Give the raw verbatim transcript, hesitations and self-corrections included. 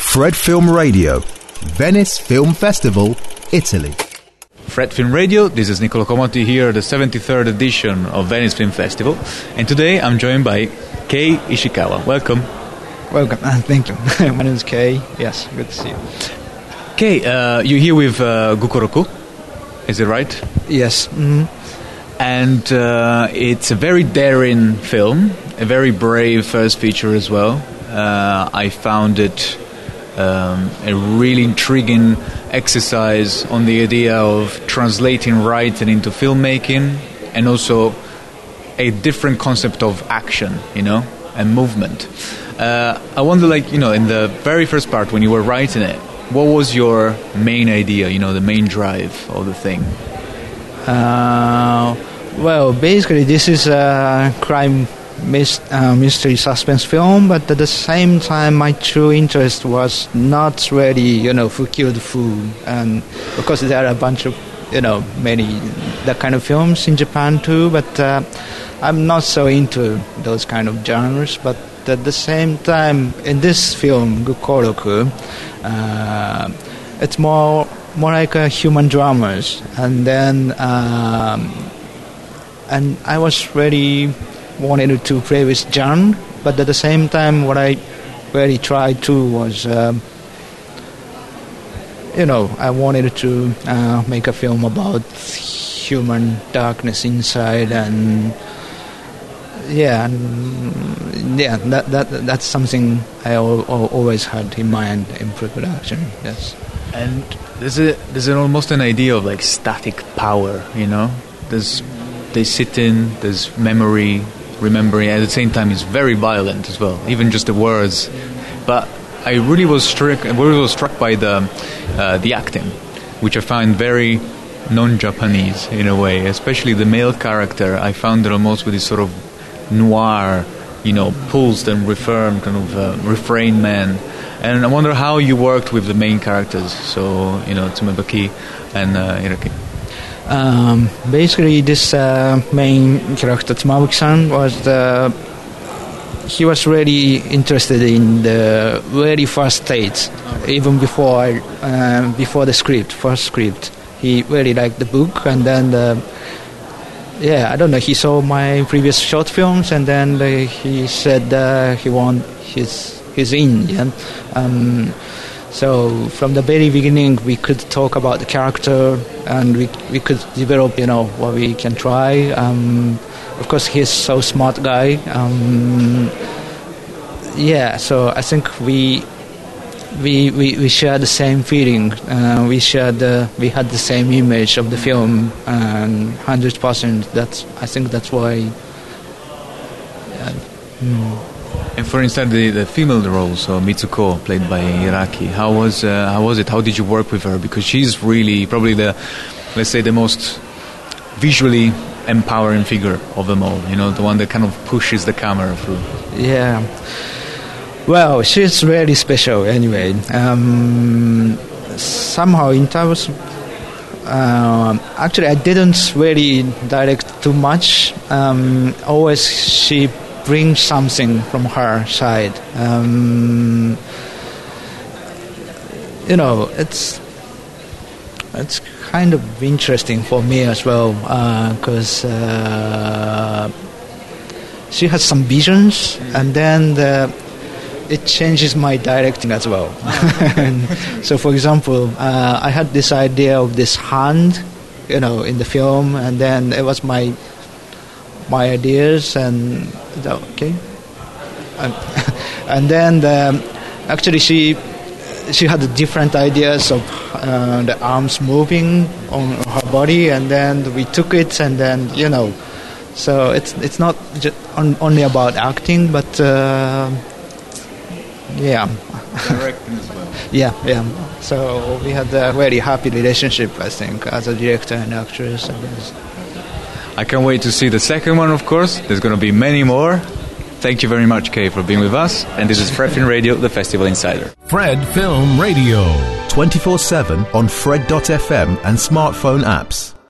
Fred Film Radio, Venice Film Festival, Italy. Fred Film Radio, this is Niccolo Comotti here at the seventy-third edition of Venice Film Festival, and today I'm joined by Kei Ishikawa. Welcome. Welcome, uh, thank you. My name is Kei. Yes, good to see you. Kei, uh, you're here with uh, Gukoroku, is it right? Yes. Mm-hmm. And uh, it's a very daring film, a very brave first feature as well. Uh, I found it um, a really intriguing exercise on the idea of translating writing into filmmaking, and also a different concept of action, you know, and movement. Uh, I wonder, like, you know, in the very first part when you were writing it, what was your main idea, you know, the main drive of the thing? Uh, well, basically this is a crime mis- uh, mystery suspense film, but at the same time my true interest was not really, you know, who killed who, and because there are a bunch of, you know, many that kind of films in Japan too, but uh, I'm not so into those kind of genres. But at the same time, in this film, Gukoroku, uh, it's more more like a human dramas, and then um, and I was really wanted to play with genre, but at the same time, what I really tried to was, um, you know, I wanted to uh, make a film about human darkness inside, and yeah, and yeah, that that that's something I al- al- always had in mind in pre-production. Yes. And there's a there's an almost an idea of like static power, you know. There's they sit in, there's memory, remembering. At the same time, it's very violent as well, even just the words. But I really was struck, I really was struck by the uh, the acting, which I find very non-Japanese in a way. Especially the male character, I found it almost with this sort of noir, you know, pulsed and reaffirmed kind of uh, refrain man. And I wonder how you worked with the main characters, so, you know, Tsumebaki and uh, Hiraki. Um, basically, this uh, main character, Tsumebaki-san, was the... He was really interested in the very first stage, even before uh, before the script, first script. He really liked the book, and then, the, yeah, I don't know, he saw my previous short films, and then uh, he said uh, he want his... He's Indian, um, so from the very beginning we could talk about the character, and we we could develop, you know, what we can try. Um, of course, he's so smart guy. Um, yeah, so I think we we we, we share the same feeling. Uh, we shared the, we had the same image of the film, and hundred percent. That's I think that's why. Yeah, mm. And for instance, the, the female role, so Mitsuko, played by Hiraki, how was uh, how was it? How did you work with her? Because she's really probably the, let's say, the most visually empowering figure of them all. You know, the one that kind of pushes the camera through. Yeah. Well, she's really special anyway. Um, somehow, in terms of, uh, actually, I didn't really direct too much. Um, always she brings something from her side. Um, you know, it's it's kind of interesting for me as well, because uh, uh, she has some visions, and then the, it changes my directing as well. And so, for example, uh, I had this idea of this hand, you know, in the film, and then it was my my ideas, and okay, and, and then the, actually she she had different ideas of uh, the arms moving on her body, and then we took it, and then, you know, so it's it's not just on, only about acting, but uh, yeah, directing as well. yeah, yeah. So we had a very happy relationship, I think, as a director and actress. And I can't wait to see the second one, of course. There's going to be many more. Thank you very much, Kei, for being with us. And this is Fred Film Radio, the Festival Insider. Fred Film Radio. twenty-four seven on Fred dot f m and smartphone apps.